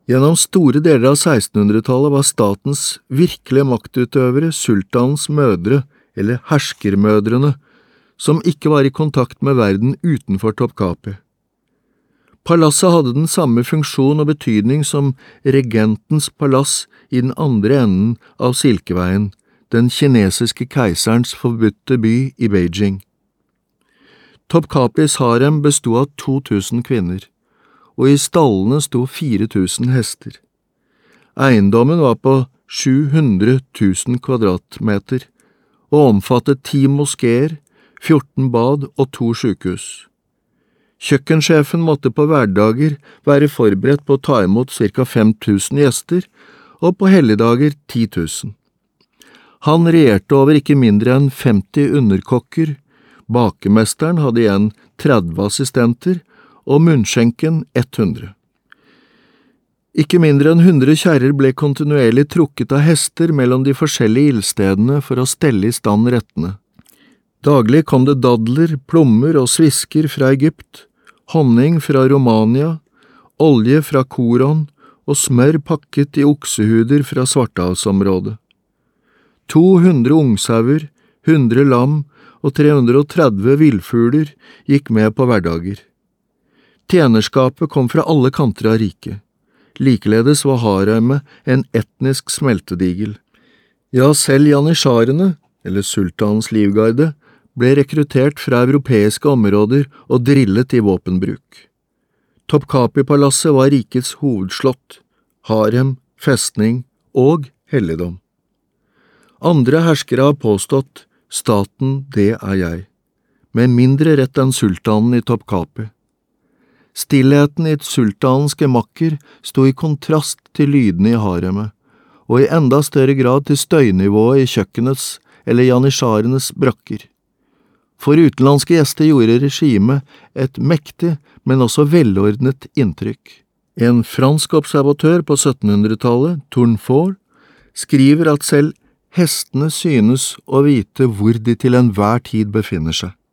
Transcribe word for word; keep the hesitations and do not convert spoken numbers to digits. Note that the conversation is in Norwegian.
Gjennom store deler av sekstenhundretallet var statens virkelige maktutøvere sultanens mødre, eller herskermødrene, som ikke var i kontakt med verden utenfor Topkapi. Palasset hadde den samme funksjon og betydning som regentens palass i den andre enden av Silkeveien, den kinesiske keiserens forbudte by i Beijing. Topkapis harem bestod av to tusen kvinner, og i stallene sto fire tusen hester. Eiendommen var på sju hundre tusen kvadratmeter og omfattet ti moskeer, fjorten bad og to sykehus. Kjøkkensjefen måtte på hverdager være forberedt på å ta imot ca. fem tusen gjester, og på helligdager ti tusen. Han regjerte over ikke mindre enn femti underkokker, bakemesteren hadde igjen tretti assistenter, og munnskjenken hundre. Ikke mindre enn hundre kjerrer ble kontinuerlig trukket av hester mellom de forskjellige ildstedene for å stelle i stand rettene. Daglig kom det dadler, plommer og svisker fra Egypt, honning fra Romania, olje fra Koron og smør pakket i oksehuder fra Svartehavsområdet. to hundre ungsauer, hundre lam og tre hundre og tretti villfugler gikk med på hverdager. Tjenerskapet kom fra alle kanter av riket. Likeledes var haremet en etnisk smeltedigel. Ja, selv janitsjarene, eller sultanens livgarde, ble rekruttert fra europeiske områder og drillet i våpenbruk. Topkapi-palasset var rikets hovedslott, harem, festning og helligdom. Andre herskere har påstått, staten det er jeg, med mindre rett enn sultanen i Topkapi. Stillheten i sultanens gemakker sto i kontrast til lydene i haremet, og i enda større grad til støynivået i kjøkkenets eller janitsjarenes brakker. For utenlandske gjester gjorde regimet et mektig, men også velordnet inntrykk. En fransk observatør på syttenhundretallet, Tournefort, skriver at selv hestene synes å vite hvor de til enhver tid befinner seg.